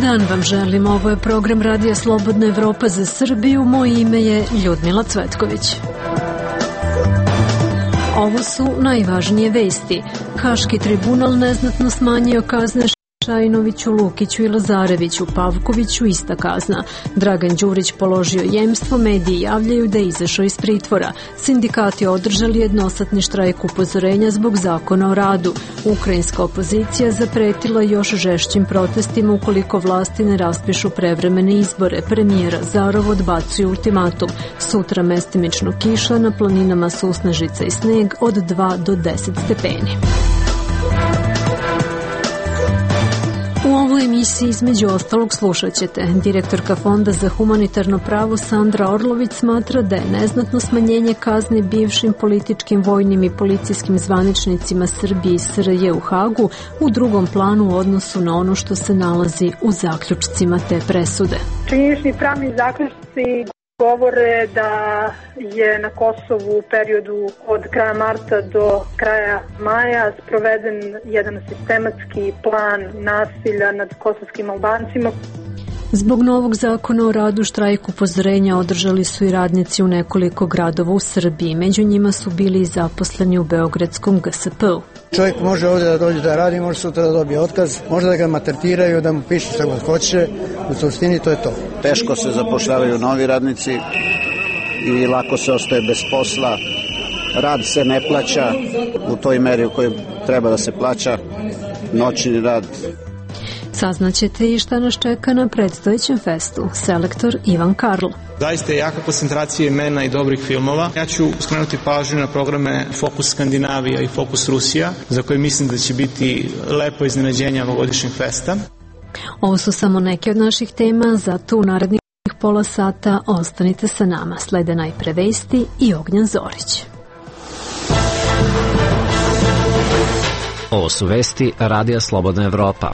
dan vam želim, ovo je program Radija Slobodna Evropa za Srbiju, moje ime je Ljudmila Cvetković. Ovo su najvažnije vesti. Haški tribunal neznatno smanjio kazne Šajinoviću, Lukiću i Lazareviću, Pavkoviću ista kazna. Dragan Đurić položio jemstvo, mediji javljaju da je izašao iz pritvora. Sindikati održali jednosatni štrajk upozorenja zbog zakona o radu. Ukrajinska opozicija zapretila još žešćim protestima ukoliko vlasti ne raspišu prevremene izbore. Premijer Azarov odbacuje ultimatum. Sutra mestimično kiša, na planinama susnežica i sneg od 2 do 10 stepeni. U ovoj emisiji između ostalog slušat ćete. Direktorka Fonda za humanitarno pravo Sandra Orlović smatra da je neznatno smanjenje kazni bivšim političkim, vojnim i policijskim zvaničnicima Srbije i SRJ u Hagu u drugom planu u odnosu na ono što se nalazi u zaključcima te presude. Činjenični pravni zaključci govore da je na Kosovu u periodu od kraja marta do kraja maja sproveden jedan sistematski plan nasilja nad kosovskim Albancima. Zbog novog zakona o radu štrajk upozorenja održali su i radnici u nekoliko gradova u Srbiji. Među njima su bili i zaposleni u beogradskom GSP-u. Čovjek može ovdje da dođe da radi, može sutra da dobije otkaz, može da ga maltretiraju, da mu piše što god hoće, u suštini to je to. Teško se zapošljavaju novi radnici i lako se ostaje bez posla, rad se ne plaća u toj meri u kojoj treba da se plaća, noćni rad. Saznaćete i šta nas čeka na predstojećem festu. Selektor Ivan Karl. Zaista je jaka koncentracija imena i dobrih filmova. Ja ću skrenuti pažnju na programe Fokus Skandinavija i Fokus Rusija, za koje mislim da će biti lepo iznenađenje ovogodišnjeg festa. Ovo su samo neke od naših tema, zato u narednih pola sata ostanite sa nama. Slede najpre vesti i Ognjan Zorić. Ovo su vesti Radija Slobodna Evropa.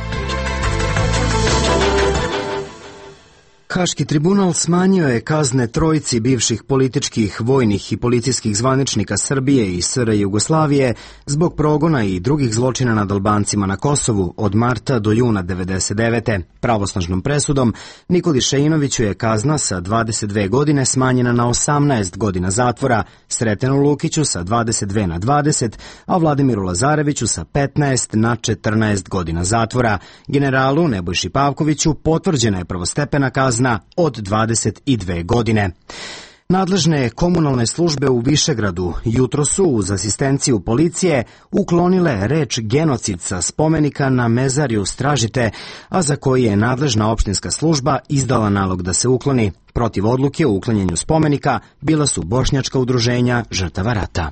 Haški tribunal smanjio je kazne trojici bivših političkih, vojnih i policijskih zvaničnika Srbije i SR Jugoslavije zbog progona i drugih zločina nad Albancima na Kosovu od marta do juna 1999. Pravosnažnom presudom Nikoli Šejinoviću je kazna sa 22 godine smanjena na 18 godina zatvora, Sretenu Lukiću sa 22 na 20, a Vladimiru Lazareviću sa 15 na 14 godina zatvora. Generalu Nebojši Pavkoviću potvrđena je prvostepena kazna od 22 godine. Nadležne komunalne službe u Višegradu jutro su uz asistenciju policije uklonile reč genocid sa spomenika na mezarju Stražite, a za koji je nadležna opštinska služba izdala nalog da se ukloni. Protiv odluke o uklanjanju spomenika bila su bošnjačka udruženja žrtava rata.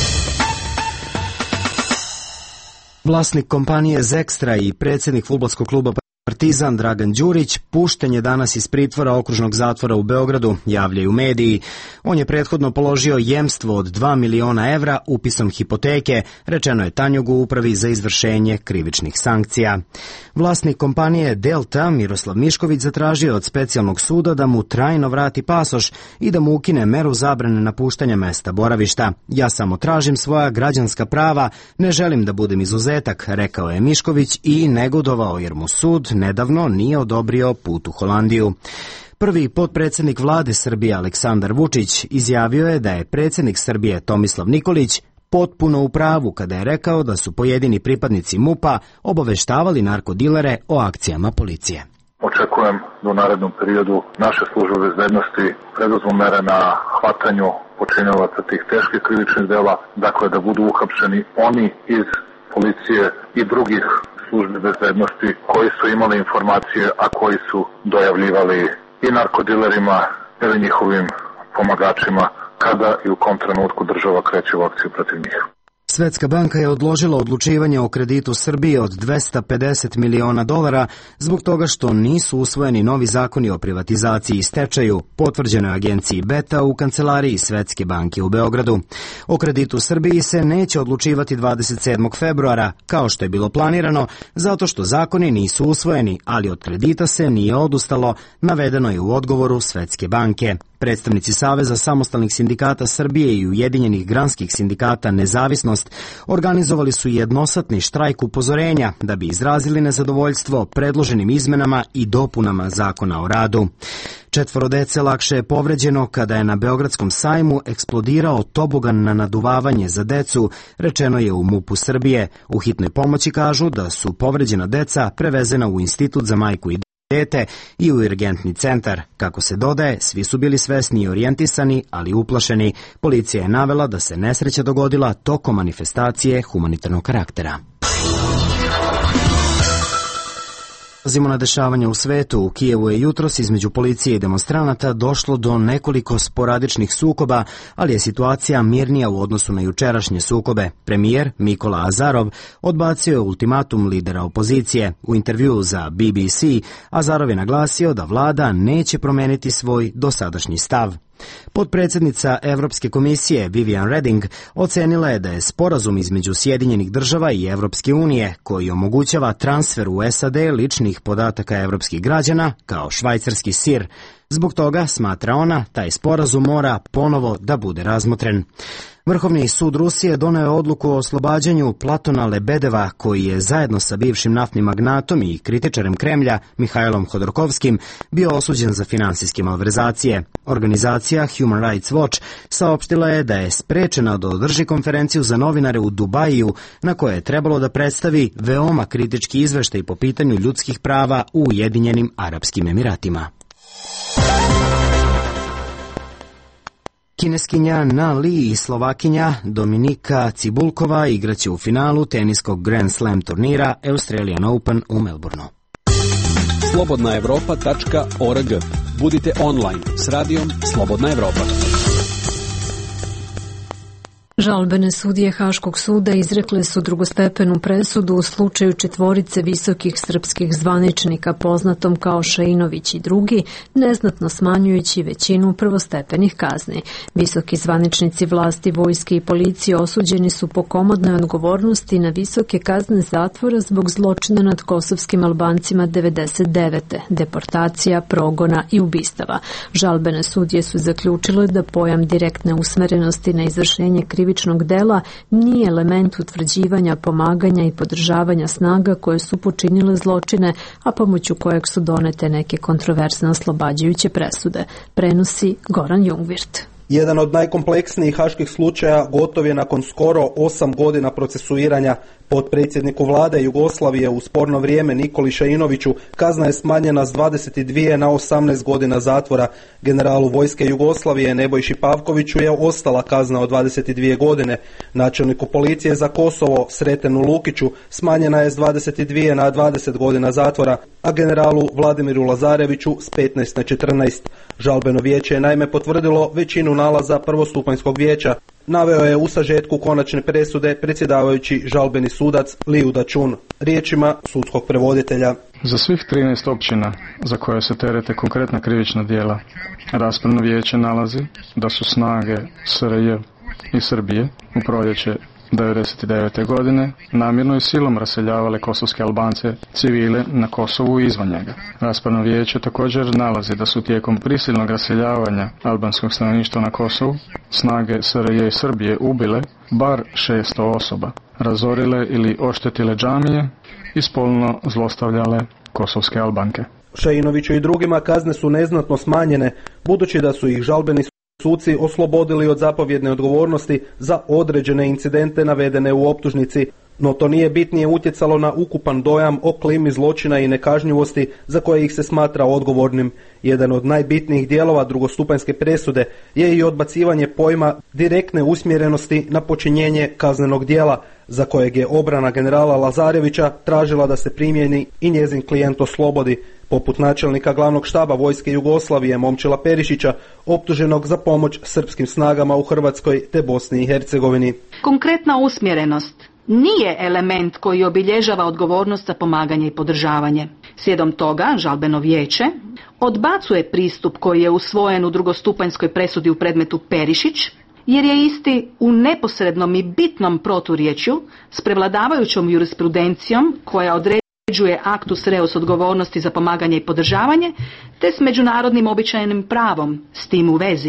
Vlasnik kompanije Zekstra i predsjednik fudbalskog kluba Partizan Dragan Đurić pušten je danas iz pritvora okružnog zatvora u Beogradu, javljaju mediji. On je prethodno položio jemstvo od 2 miliona evra upisom hipoteke, rečeno je Tanjugu u upravi za izvršenje krivičnih sankcija. Vlasnik kompanije Delta Miroslav Mišković zatražio od specijalnog suda da mu trajno vrati pasoš i da mu ukine meru zabrane napuštanja mesta boravišta. Ja samo tražim svoja građanska prava, ne želim da budem izuzetak, rekao je Mišković i negodovao jer mu sud nedavno nije odobrio put u Holandiju. Prvi potpredsjednik vlade Srbije Aleksandar Vučić izjavio je da je predsjednik Srbije Tomislav Nikolić potpuno u pravu kada je rekao da su pojedini pripadnici MUP-a obaveštavali narkodilere o akcijama policije. Očekujem da u narednom periodu naše službe bezbednosti preduzmu mere na hvatanju počiniovaca tih teških krivičnih dela, dakle da budu uhapšeni oni iz policije i drugih službi bezbednosti koji su imali informacije, a koji su dojavljivali i narkodilerima ili njihovim pomagačima kada i u kom trenutku država kreće u akciju protiv njih. Svetska banka je odložila odlučivanje o kreditu Srbije od $250 miliona zbog toga što nisu usvojeni novi zakoni o privatizaciji i stečaju, potvrđeno je agenciji Beta u kancelariji Svetske banke u Beogradu. O kreditu Srbiji se neće odlučivati 27. februara, kao što je bilo planirano, zato što zakoni nisu usvojeni, ali od kredita se nije odustalo, navedeno je u odgovoru Svetske banke. Predstavnici Saveza samostalnih sindikata Srbije i Ujedinjenih granskih sindikata Nezavisnost vlast, organizovali su jednosatni štrajk upozorenja da bi izrazili nezadovoljstvo predloženim izmenama i dopunama Zakona o radu. 4 dece lakše je povređeno kada je na Beogradskom sajmu eksplodirao tobogan na naduvavanje za decu, rečeno je u MUP-u Srbije. U hitnoj pomoći kažu da su povređena deca prevezena u Institut za majku i dete i u urgentni centar. Kako se dodaje, svi su bili svesni i orijentisani, ali uplašeni. Policija je navela da se nesreća dogodila tokom manifestacije humanitarnog karaktera. Prelazimo na dešavanja u svetu. U Kijevu je jutros između policije i demonstranata došlo do nekoliko sporadičnih sukoba, ali je situacija mirnija u odnosu na jučerašnje sukobe. Premijer Mikola Azarov odbacio je ultimatum lidera opozicije. U intervjuu za BBC Azarov je naglasio da vlada neće promeniti svoj dosadašnji stav. Potpredsjednica Evropske komisije Viviane Reding ocenila je da je sporazum između Sjedinjenih država i Evropske unije, koji omogućava transfer u SAD ličnih podataka evropskih građana, kao švajcarski sir. Zbog toga, smatra ona, taj sporazum mora ponovo da bude razmotren. Vrhovni sud Rusije doneo je odluku o oslobađanju Platona Lebedeva, koji je zajedno sa bivšim naftnim magnatom i kritičarem Kremlja Mihajlom Hodorkovskim bio osuđen za finansijske malverzacije. Organizacija Human Rights Watch saopštila je da je sprečena da održi konferenciju za novinare u Dubaju, na kojoj je trebalo da predstavi veoma kritički izveštaj po pitanju ljudskih prava u Ujedinjenim Arapskim Emiratima. Kineskinja Na Li i Slovakinja Dominika Cibulkova igraće u finalu teniskog Grand Slam turnira Australian Open u Melbourneu. slobodnaevropa.org. Budite online s radijom Slobodna Evropa. Žalbene sudije Haškog suda izrekle su drugostepenu presudu u slučaju 4 visokih srpskih zvaničnika poznatom kao Šeinović i drugi, neznatno smanjujući većinu prvostepenih kazni. Visoki zvaničnici vlasti, vojske i policije osuđeni su po komodnoj odgovornosti na visoke kazne zatvora zbog zločina nad kosovskim Albancima 99. deportacija, progona i ubistava. Žalbene sudije su zaključile da pojam direktne usmerenosti na izvršenje krivičnog dela nije element utvrđivanja, pomaganja i podržavanja snaga koje su počinile zločine, a pomoću kojeg su donete neke kontroverzne oslobađajuće presude. Prenosi Goran Jungvirt. Jedan od najkompleksnijih haških slučaja gotov je nakon skoro 8 godina procesuiranja. Potpredsjedniku vlade Jugoslavije u sporno vrijeme Nikoli Šeinoviću kazna je smanjena s 22 na 18 godina zatvora. Generalu vojske Jugoslavije Nebojši Pavkoviću je ostala kazna od 22 godine. Načelniku policije za Kosovo Sretenu Lukiću smanjena je s 22 na 20 godina zatvora, a generalu Vladimiru Lazareviću s 15 na 14. Žalbeno vijeće je naime potvrdilo većinu nalaza prvostupanjskog vijeća. Naveo je u sažetku konačne presude predsjedavajući žalbeni sudac Liu Dačun, riječima sudskog prevoditelja. Za svih 13 općina za koje se terete konkretna krivična djela, raspravno vijeće nalazi da su snage SRJ i Srbije u proljeće 1999. godine namjerno i silom raseljavale kosovske Albance civile na Kosovu i izvan njega. Raspravno vijeće također nalazi da su tijekom prisilnog raseljavanja albanskog stanovništva na Kosovu snage SRJ i Srbije ubile bar 600 osoba, razorile ili oštetile džamije i spolno zlostavljale kosovske Albanke. Šeinoviću i drugima kazne su neznatno smanjene, budući da su ih žalbeni suci oslobodili od zapovjedne odgovornosti za određene incidente navedene u optužnici, no to nije bitnije utjecalo na ukupan dojam o klimi zločina i nekažnjivosti za koje ih se smatra odgovornim. Jedan od najbitnijih dijelova drugostupanjske presude je i odbacivanje pojma direktne usmjerenosti na počinjenje kaznenog djela, za kojeg je obrana generala Lazarevića tražila da se primjeni i njezin klijent oslobodi, poput načelnika glavnog štaba vojske Jugoslavije Momčila Perišića, optuženog za pomoć srpskim snagama u Hrvatskoj te Bosni i Hercegovini. Konkretna usmjerenost nije element koji obilježava odgovornost za pomaganje i podržavanje. Slijedom toga, žalbeno vijeće odbacuje pristup koji je usvojen u drugostupanjskoj presudi u predmetu Perišić, jer je isti u neposrednom i bitnom proturječju s prevladavajućom jurisprudencijom koja određuje actus reus odgovornosti za pomaganje i podržavanje, te s međunarodnim običajnim pravom s tim u vezi.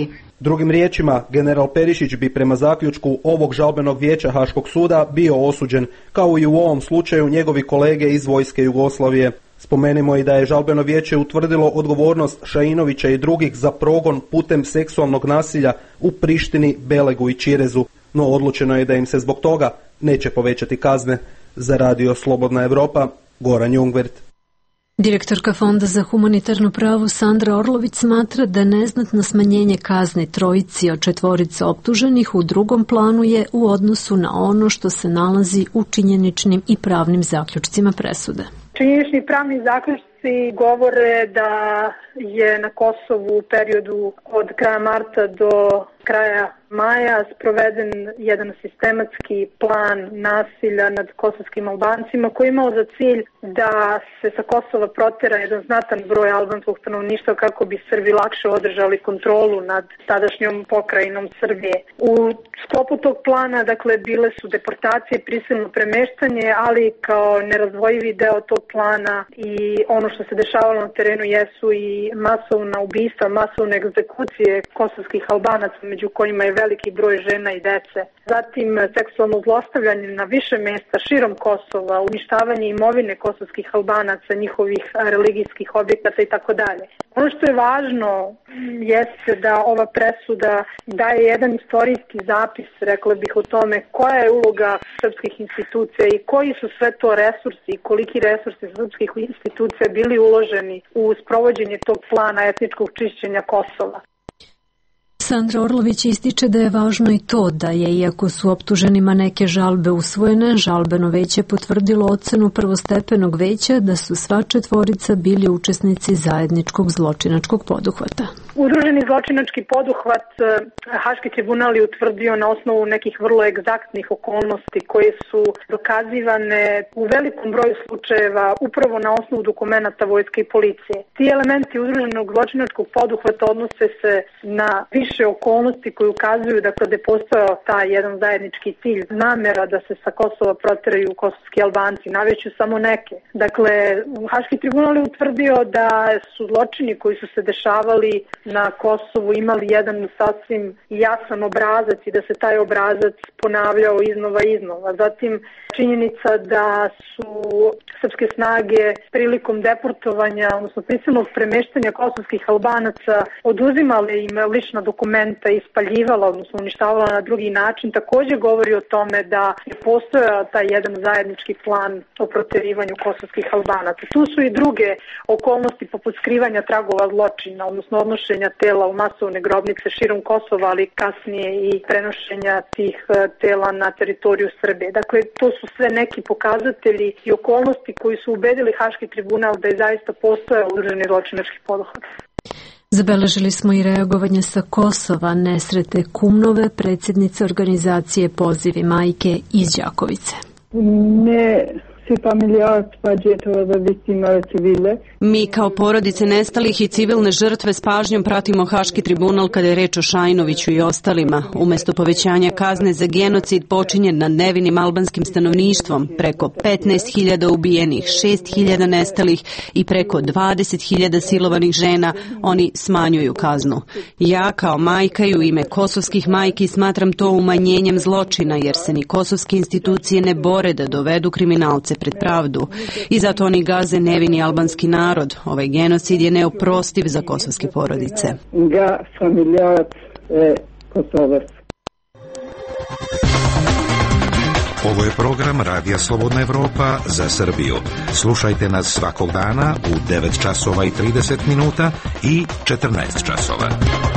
Drugim riječima, general Perišić bi prema zaključku ovog žalbenog vijeća Haškog suda bio osuđen, kao i u ovom slučaju njegovi kolege iz vojske Jugoslavije. Spomenimo i da je žalbeno vijeće utvrdilo odgovornost Šainovića i drugih za progon putem seksualnog nasilja u Prištini, Belegu i Čirezu, no odlučeno je da im se zbog toga neće povećati kazne. Za Radio Slobodna Evropa, Goran Jungwirth. Direktorka Fonda za humanitarno pravo Sandra Orlović smatra da neznatno smanjenje kazni trojici od četvorice optuženih u drugom planu je u odnosu na ono što se nalazi u činjeničnim i pravnim zaključcima presude. Činjenični pravni zaključci govore da je na Kosovu u periodu od kraja marta do kraja maja sproveden jedan sistematski plan nasilja nad kosovskim Albancima koji je imao za cilj da se sa Kosova protera jedan znatan broj albanskog stanovništva kako bi Srbi lakše održali kontrolu nad tadašnjom pokrajinom Srbije. U sklopu tog plana, dakle, bile su deportacije, prisilno premeštanje, ali kao nerazdvojivi deo tog plana i ono što se dešavalo na terenu jesu i masovna ubistva, masovne egzekucije kosovskih Albanaca, među kojima je veliki broj žena i dece. Zatim seksualno zlostavljanje na više mesta širom Kosova, uništavanje imovine kosovskih Albanaca, njihovih religijskih objekata i tako dalje. Ono što je važno jeste da ova presuda daje jedan istorijski zapis, rekla bih, o tome koja je uloga srpskih institucija i koji su sve to resursi i koliki resursi srpskih institucija bili uloženi u sprovođenje tog plana etničkog čišćenja Kosova. Sandra Orlović ističe da je važno i to da je, iako su optuženima neke žalbe usvojene, žalbeno veće potvrdilo ocenu prvostepenog veća da su sva četvorica bili učesnici zajedničkog zločinačkog poduhvata. Udruženi zločinački poduhvat Haški tribunal je utvrdio na osnovu nekih vrlo egzaktnih okolnosti koje su dokazivane u velikom broju slučajeva upravo na osnovu dokumenata vojske i policije. Ti elementi udruženog zločinačkog poduhvata odnose se na više okolnosti koje ukazuju da je postojao taj jedan zajednički cilj, namera da se sa Kosova proteraju kosovski Albanci. Naveću samo neke. Dakle, Haški tribunal je utvrdio da su zločini koji su se dešavali na Kosovu imali jedan sasvim jasan obrazac i da se taj obrazac ponavljao iznova. Zatim činjenica da su srpske snage prilikom deportovanja, odnosno prisilnog premeštanja kosovskih Albanaca oduzimale im lična dokumenta i spaljivala, odnosno uništavala na drugi način, također govori o tome da je postojao taj jedan zajednički plan o proterivanju kosovskih Albanaca. Tu su i druge okolnosti poput skrivanja tragova zločina, odnosno odnošenja tela u masovne grobnice širom Kosova, ali kasnije i prenošenja tih tela na teritoriju Srbije. Dakle, to su sve neki pokazatelji i okolnosti koji su ubedili Haški tribunal da je zaista postojao udruženi zločinački poduhvat. Zabeležili smo i reagovanje sa Kosova Nesrete Kumnove, predsjednice organizacije Pozivi majke iz Đakovice. Mi kao porodice nestalih i civilne žrtve s pažnjom pratimo Haški tribunal kada je reč o Šainoviću i ostalima. Umjesto povećanja kazne za genocid počinjen nad nevinim albanskim stanovništvom, preko 15.000 ubijenih, 6.000 nestalih i preko 20.000 silovanih žena, oni smanjuju kaznu. Ja kao majka i u ime kosovskih majki smatram to umanjenjem zločina, jer se ni kosovske institucije ne bore da dovedu kriminalce pred pravdu. I zato oni gaze nevini albanski narod. Ovaj genocid je neoprostiv za kosovske porodice. Ovo je program Radija Slobodna Evropa za Srbiju. Slušajte nas svakog dana u 9 časova i 30 minuta i 14 časova.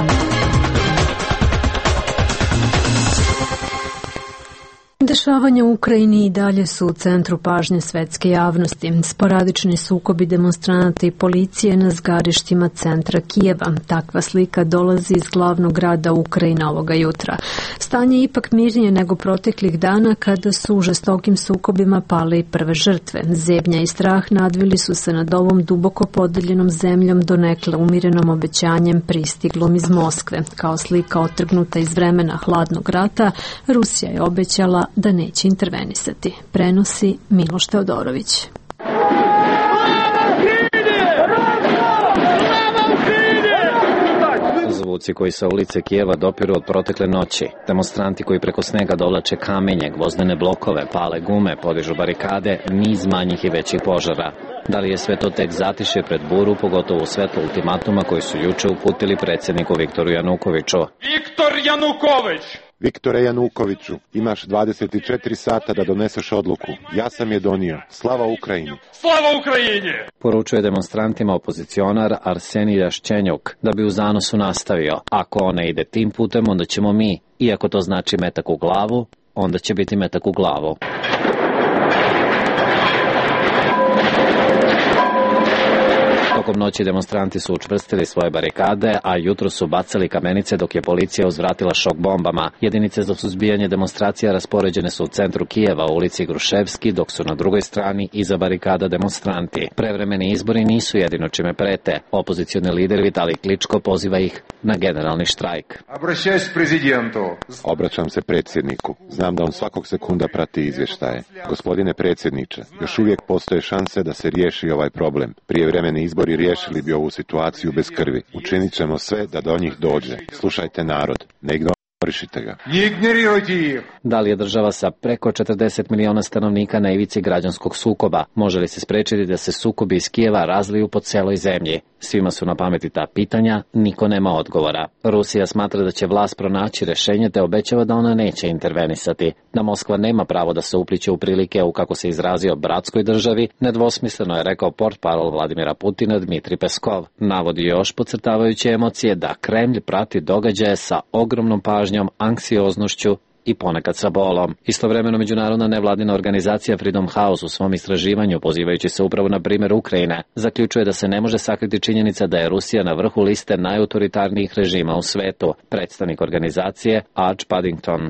Dešavanja u Ukrajini i dalje su u centru pažnje svetske javnosti. Sporadični sukobi demonstranata i policije na zgarištima centra Kijeva. Takva slika dolazi iz glavnog grada Ukrajine ovoga jutra. Stanje je ipak mirnije nego proteklih dana kada su u žestokim sukobima pale i prve žrtve. Zebnja i strah nadvili su se nad ovom duboko podeljenom zemljom donekle umirenom obećanjem pristiglom iz Moskve. Kao slika otrgnuta iz vremena hladnog rata, Rusija je obećala da neće intervenisati. Prenosi Miloš Teodorović. Zvuci Izbjeglice koji sa ulice Kijeva dopiru od protekle noći, demonstranti koji preko snega dovlače kamenje, gvozdene blokove, pale gume, podižu barikade, niz manjih i većih požara. Da li je sve to tek zatišje pred buru, pogotovo u svetlu ultimatuma koji su juče uputili predsjedniku Viktoru Janukoviću? Viktor Januković! Viktore Janukoviću, imaš 24 sata da doneseš odluku. Ja sam je donio. Slava Ukrajini! Slava Ukrajini! Poručuje demonstrantima opozicionar Arsenij Jaščenjuk da bi u zanosu nastavio. Ako ona ide tim putem, onda ćemo mi. Iako to znači metak u glavu, onda će biti metak u glavu. Tokom noći demonstranti su učvrstili svoje barikade, a jutro su bacali kamenice dok je policija uzvratila šok bombama. Jedinice za suzbijanje demonstracija raspoređene su u centru Kijeva, u ulici Gruševski, dok su na drugoj strani iza barikada demonstranti. Prevremeni izbori nisu jedino čime prete. Opozicioni lider Vitalij Kličko poziva ih na generalni štrajk. Obraćam se predsjedniku. Znam da on svakog sekunda prati izvještaje. Gospodine predsjedniče, još uvijek postoje šanse da se riješi ovaj problem. Prijevremeni izbori riješili bi ovu situaciju bez krvi. Učinit ćemo sve da do njih dođe. Slušajte narod, ne ignorišite ga. Da li je država sa preko 40 miliona stanovnika na ivici građanskog sukoba? Može li se spriječiti da se sukobi iz Kijeva razliju po celoj zemlji? Svima su na pameti ta pitanja, niko nema odgovora. Rusija smatra da će vlast pronaći rješenje te obećava da ona neće intervenisati. Da Moskva nema pravo da se upliće u prilike u, kako se izrazio, bratskoj državi, nedvosmisleno je rekao portparol Vladimira Putina Dmitrij Peskov. Navodi još, podcrtavajući emocije, da Kremlj prati događaje sa ogromnom pažnjom, anksioznošću i ponekad sa bolom. Istovremeno međunarodna nevladina organizacija Freedom House u svom istraživanju, pozivajući se upravo na primjer Ukrajine, zaključuje da se ne može sakriti činjenica da je Rusija na vrhu liste najautoritarnijih režima u svetu. Predstavnik organizacije Arch Paddington.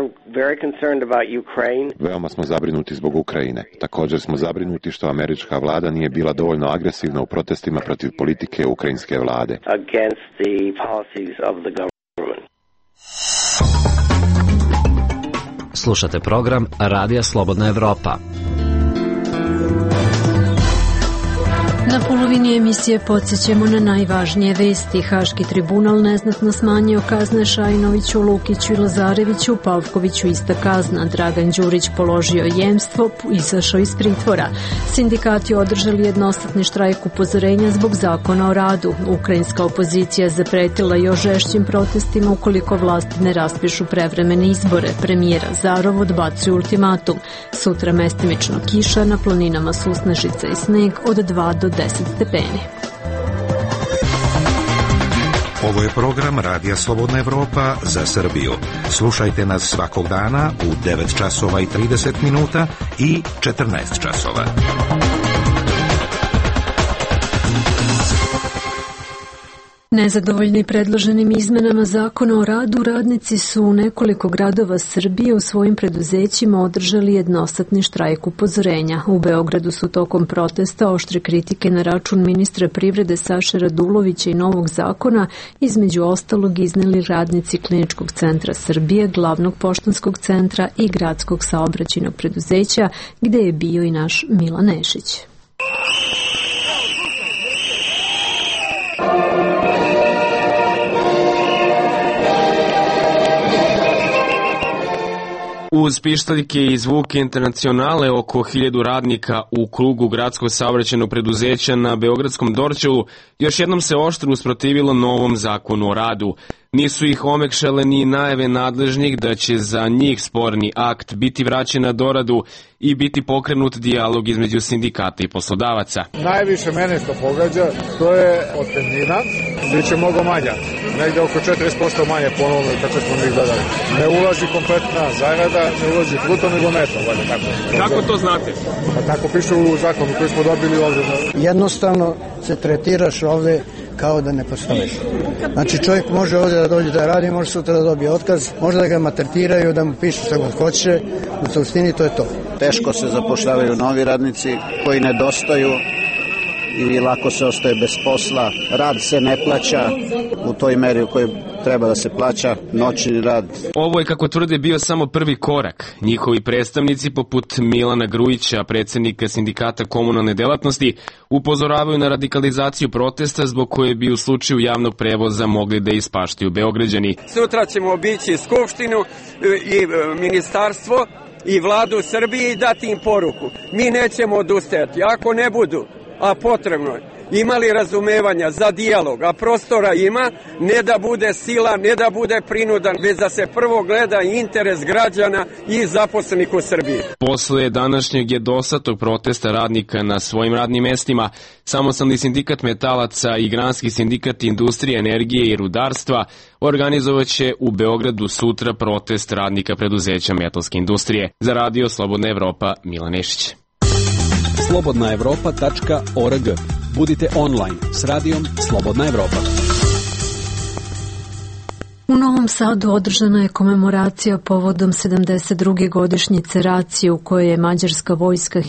Veoma smo zabrinuti zbog Ukrajine. Također smo zabrinuti što američka vlada nije bila dovoljno agresivna u protestima protiv politike ukrajinske vlade. Slušate program Radija Slobodna Evropa. Na polovini emisije podsjećamo na najvažnije vesti. Haški tribunal neznatno smanjio kazne Šajinoviću, Lukiću i Lazareviću, Pavkoviću ista kazna. Dragan Đurić položio jemstvo, izašao iz pritvora. Sindikati održali jednostatni štrajk upozorenja zbog zakona o radu. Ukrajinska opozicija zapretila još žešćim protestima ukoliko vlasti ne raspišu prevremene izbore. Premijer Azarov odbacuje ultimatum. Sutra mestimično kiša, na planinama susnežica i sneg od 2 do 10 stepeni. Ovo je program Radija Slobodna Evropa za Srbiju. Slušajte nas svakog dana u 9 časova i 30 minuta i 14 časova. Nezadovoljni predloženim izmenama zakona o radu, radnici su u nekoliko gradova Srbije u svojim preduzećima održali jednostatni štrajk upozorenja. U Beogradu su tokom protesta oštre kritike na račun ministra privrede Saše Radulovića i novog zakona između ostalog izneli radnici Kliničkog centra Srbije, Glavnog poštanskog centra i Gradskog saobraćajnog preduzeća, gde je bio i naš Milan Nešić. Uz pištaljke i zvuke internacionale oko 1000 radnika u krugu Gradskog saobraćajnog preduzeća na Beogradskom Dorćolu još jednom se oštro usprotivilo novom zakonu o radu. Nisu ih omekšale ni najave nadležnih da će za njih sporni akt biti vraćen na doradu i biti pokrenut dijalog između sindikata i poslodavaca. Najviše mene što pogađa, to je otpremnina, bit će mnogo manja. Negde oko 40% manje ponovno kako smo mi gledali. Ne ulazi kompletna zarada, ne ulazi bruto nego neto. Kako to znate? Pa tako piše u zakonu koji smo dobili ovdje. Jednostavno se tretiraš ovdje kao da ne postojiš. Znači čovjek može ovdje da dođe da radi, može sutra da dobije otkaz, može da ga maltretiraju, da mu pišu šta god hoće, u suštini to je to. Teško se zapošljavaju novi radnici koji nedostaju i lako se ostaje bez posla, rad se ne plaća u toj meri u kojoj treba da se plaća, noćni rad. Ovo je, kako tvrde, bio samo prvi korak. Njihovi predstavnici, poput Milana Grujića, predsjednika Sindikata komunalne delatnosti, upozoravaju na radikalizaciju protesta zbog koje bi u slučaju javnog prevoza mogli da ispaštaju Beograđani. Sutra ćemo obići Skupštinu i ministarstvo i vladu Srbije i dati im poruku. Mi nećemo odustajati. Ako ne budu, a potrebno je, imali razumevanja za dijalog, a prostora ima, ne da bude sila, ne da bude prinudan, već da se prvo gleda interes građana i zaposlenih u Srbiji. Posle današnjeg jednosatog protesta radnika na svojim radnim mestima, Samostalni sindikat metalaca i Granski sindikat industrije, energije i rudarstva organizovaće u Beogradu sutra protest radnika preduzeća metalske industrije. Za Radio Slobodna Evropa, Milan Nešić. slobodnaevropa.org. Budite online s radijom Slobodna Evropa. U Novom Sadu održana je komemoracija povodom 72. godišnjice racije u kojoj je mađarska vojska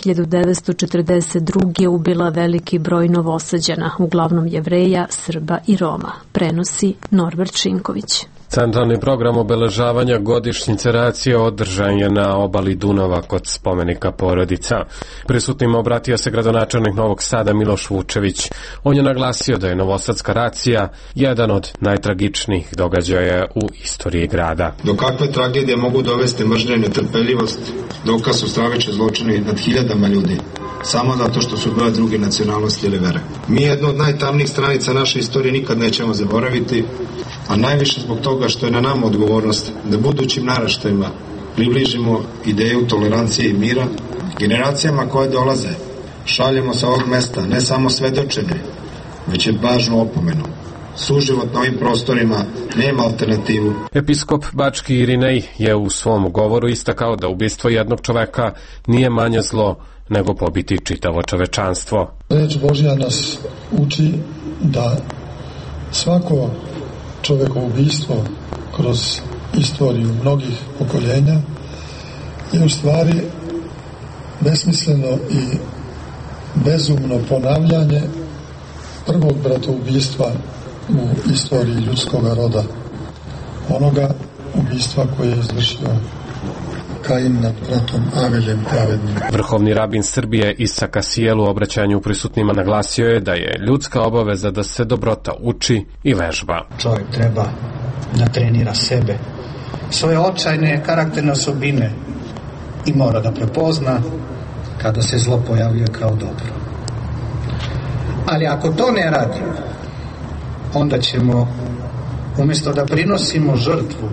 1942. ubila veliki broj Novosađana, uglavnom Jevreja, Srba i Roma. Prenosi Norbert Šinković. Centralni program obeležavanja godišnjice racije održan je na obali Dunava kod spomenika Porodica. Prisutnim obratio se gradonačelnik Novog Sada Miloš Vučević. On je naglasio da je novosadska racija jedan od najtragičnijih događaja u istoriji grada. Do kakve tragedije mogu dovesti mržnja i netrpeljivost, dokaz su stravični zločini nad hiljadama ljudi, samo zato što su bile druge nacionalnosti ili vere. Mi jednu od najtamnijih stranica naše istorije nikad nećemo zaboraviti, a najviše zbog toga što je na nama odgovornost da budućim naraštajima približimo ideju tolerancije i mira. Generacijama koje dolaze šaljemo sa ovog mesta ne samo svedočenje, već je važnu opomenu. Suživot na ovim prostorima nema alternativu. Episkop Bački Irinej je u svom govoru istakao da ubistvo jednog čoveka nije manje zlo nego pobiti čitavo čovečanstvo. Reč Božja nas uči da svako čovekovo ubistvo kroz istoriju mnogih pokoljenja je u stvari besmisleno i bezumno ponavljanje prvog bratoubistva u istoriji ljudskog roda, onoga ubistva koje je izvršio Kain nad bratom Aveljem pravednim. Vrhovni rabin Srbije Isak Asijel u obraćanju prisutnima naglasio je da je ljudska obaveza da se dobrota uči i vežba. Čovjek treba da trenira sebe, svoje očajne karakterne osobine i mora da prepozna kada se zlo pojavljuje kao dobro. Ali ako to ne radimo, onda ćemo, umjesto da prinosimo žrtvu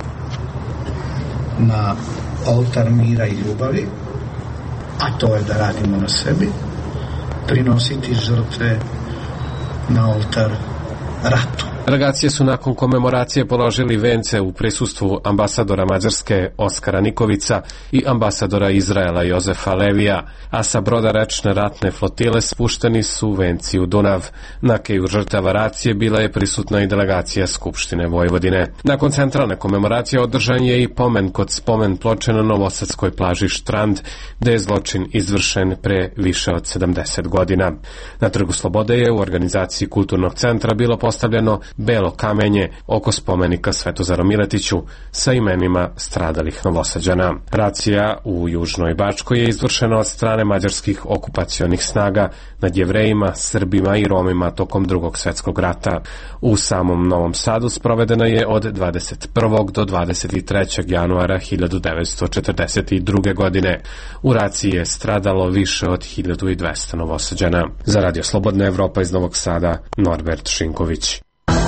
na oltar mira i ljubavi, a to je da radimo na sebi, prinositi žrtve na oltar ratu. Delegacije su nakon komemoracije položili vence u prisustvu ambasadora Mađarske Oskara Nikovica i ambasadora Izraela Jozefa Levija, a sa broda rečne ratne flotile spušteni su venci u Dunav. Na keju žrtava racije bila je prisutna i delegacija Skupštine Vojvodine. Nakon centralne komemoracije održan je i pomen kod spomen ploče na novosadskoj plaži Štrand, gde je zločin izvršen pre više od 70 godina. Na Trgu Slobode je u organizaciji Kulturnog centra bilo postavljeno belo kamenje oko spomenika Svetozaru Miletiću sa imenima stradalih Novosađana. Racija u Južnoj Bačkoj je izvršena od strane mađarskih okupacionih snaga nad Jevrejima, Srbima i Romima tokom Drugog svjetskog rata. U samom Novom Sadu sprovedena je od 21. do 23. januara 1942. godine. U raciji je stradalo više od 1200 Novosađana. Za Radio Slobodna Evropa iz Novog Sada, Norbert Šinković.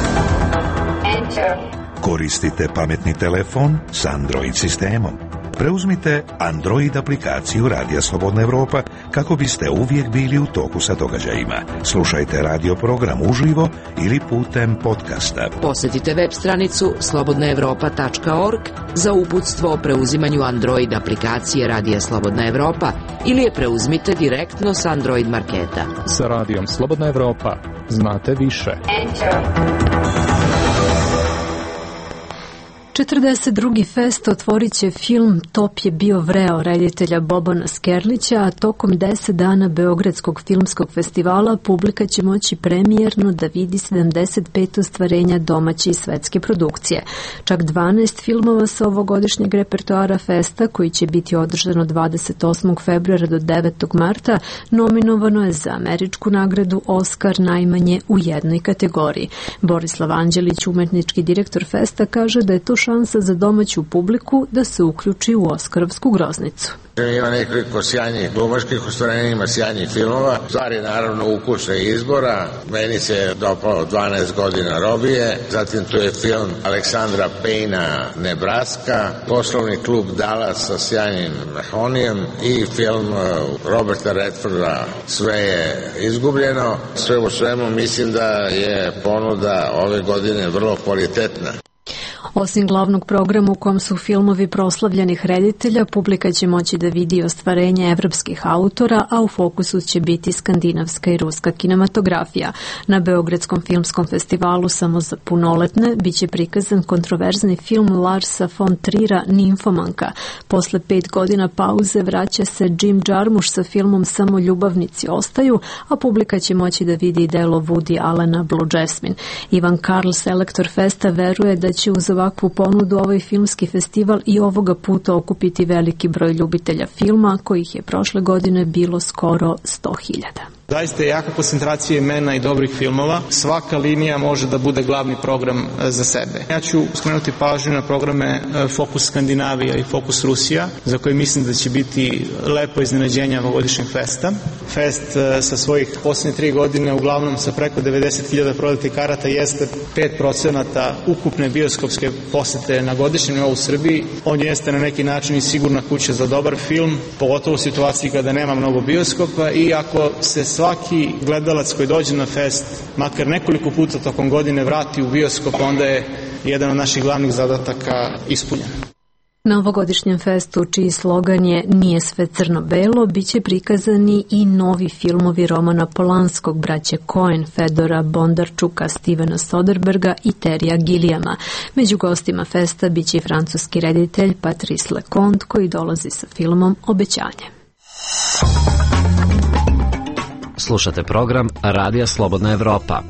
Koristite pametni telefon s Android sistemom. Preuzmite Android aplikaciju Radija Slobodna Evropa kako biste uvijek bili u toku sa događajima. Slušajte radio program uživo ili putem podcasta. Posjetite web stranicu slobodnaevropa.org za uputstvo o preuzimanju Android aplikacije Radija Slobodna Evropa ili je preuzmite direktno s Android marketa. Sa Radijom Slobodna Evropa znate više. 42. fest otvorit će film Top je bio vreo reditelja Bobana Skerlića, a tokom 10 dana Beogradskog filmskog festivala publika će moći premijerno da vidi 75 ostvarenja domaće i svetske produkcije. Čak 12 filmova sa ovogodišnjeg repertoara festa, koji će biti održan od 28. februara do 9. marta, nominovano je za američku nagradu Oskar najmanje u jednoj kategoriji. Borislav Anđelić, umetnički direktor festa, kaže da je to šansa za domaću publiku da se uključi u Oskarovsku groznicu. Ima nekoliko sjajnih glumačkih ostvarenja, ima sjajnih filmova. Stvar je naravno ukusa i izbora. Meni se dopao 12 godina robije. Zatim tu je film Aleksandra Payna Nebraska, Poslovni klub Dallas sa sjajnim Mahonijem i film Roberta Redforda Sve je izgubljeno. Sve u svemu mislim da je ponuda ove godine vrlo kvalitetna. Osim glavnog programa u kom su filmovi proslavljenih reditelja, publika će moći da vidi ostvarenje evropskih autora, a u fokusu će biti skandinavska i ruska kinematografija. Na Beogradskom filmskom festivalu samo za punoletne biće prikazan kontroverzni film Larsa von Trira Nimfomanka. Posle 5 godina pauze vraća se Jim Jarmusch sa filmom Samo ljubavnici ostaju, a publika će moći da vidi delo Woody Allena Blue Jasmine. Ivan Karl, selektor festa, veruje da će uz ovakvu ponudu ovaj filmski festival i ovoga puta okupiti veliki broj ljubitelja filma, kojih je prošle godine bilo skoro 100.000. Zaista je jaka koncentracija imena i dobrih filmova. Svaka linija može da bude glavni program za sebe. Ja ću skrenuti pažnju na programe Fokus Skandinavija i Fokus Rusija, za koje mislim da će biti lepo iznenađenje ovogodišnjeg festa. Fest sa svojih posljednje 3 godine, uglavnom sa preko 90.000 prodatih karata, jeste 5% ukupne bioskopske posete na godišnjem nivou u Srbiji. On jeste na neki način i sigurna kuća za dobar film, pogotovo u situaciji kada nema mnogo bioskopa, i ako se svaki gledalac koji dođe na fest makar nekoliko puta tokom godine vrati u bioskop, onda je jedan od naših glavnih zadataka ispunjen. Na ovogodišnjem festu, čiji slogan je Nije sve crno-belo, biće prikazani i novi filmovi Romana Polanskog, braće Coen, Fedora Bondarčuka, Stevena Soderberga i Terija Gilliama. Među gostima festa biće i francuski reditelj Patrice Leconte, koji dolazi sa filmom Obećanje. Slušate program Radija Slobodna Evropa.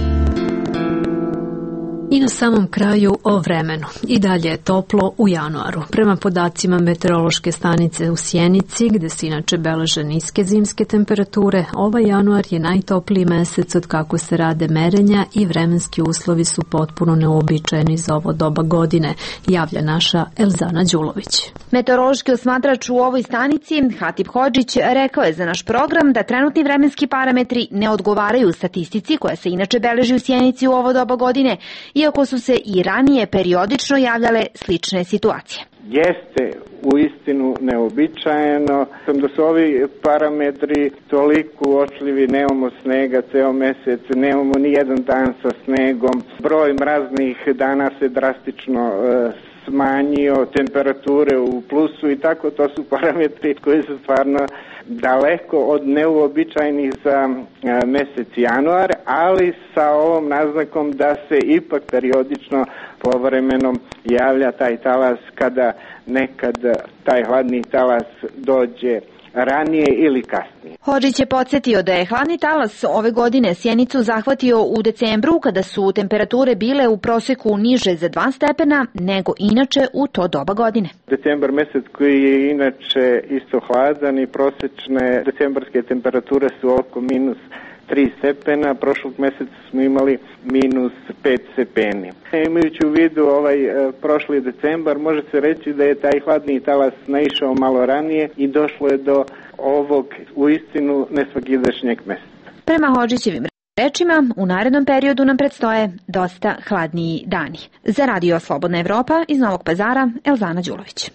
I na samom kraju o vremenu. I dalje je toplo u januaru. Prema podacima meteorološke stanice u Sjenici, gde se inače beleže niske zimske temperature, ovaj januar je najtopliji mesec od kako se rade merenja i vremenski uslovi su potpuno neuobičajeni za ovo doba godine, javlja naša Elzana Đulović. Meteorološki osmatrač u ovoj stanici, Hatip Hodžić, rekao je za naš program da trenutni vremenski parametri ne odgovaraju statistici koja se inače beleži u Sjenici u ovo doba godine, iako su se i ranije periodično javljale slične situacije. Jeste uistinu neobičajeno, da su ovi parametri toliko uočljivi, nemamo snega ceo mesec, nemamo ni jedan dan sa snegom, broj mraznih dana se drastično smanjio, temperature u plusu i tako, to su parametri koji su stvarno daleko od neuobičajnih za mesec januar, ali sa ovom naznakom da se ipak periodično povremeno javlja taj talas kada nekad taj hladni talas dođe ranije ili kasnije. Hodžić je podsjetio da je hladni talas ove godine Sjenicu zahvatio u decembru, kada su temperature bile u proseku niže za 2 stepena nego inače u to doba godine. Decembar mesec koji je inače isto hladan i prosečne decembarske temperature su oko minus 3 stepena, prošlog meseca smo imali minus 5 stepeni. Imajući u vidu prošli decembar, može se reći da je taj hladni talas naišao malo ranije i došlo je do ovog uistinu nesvakidašnjeg meseca. Prema Hodžićevim rečima, u narednom periodu nam predstoje dosta hladniji dani. Za Radio Slobodna Evropa iz Novog Pazara, Elzana Đulović.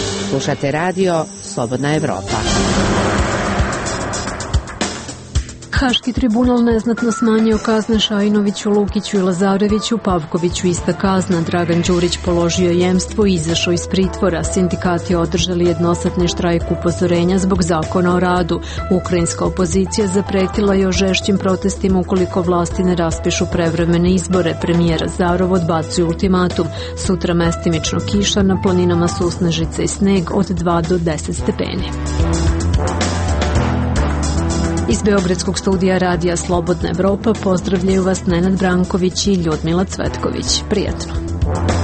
Slušate Radio Slobodna Evropa. Haški tribunal neznatno smanjio kazne Šajinoviću, Lukiću i Lazareviću, Pavkoviću ista kazna. Dragan Đurić položio jemstvo i izašao iz pritvora. Sindikati održali jednosatni štrajk upozorenja zbog zakona o radu. Ukrajinska opozicija zapretila još žešćim protestima ukoliko vlasti ne raspišu prevremene izbore. Premijer Azarov odbacuje ultimatum. Sutra mestimično kiša, na planinama susnežice i sneg od 2 do 10 stepeni. Iz Beogradskog studija Radija Slobodna Evropa pozdravljaju vas Nenad Branković i Ljudmila Cvetković. Prijatno.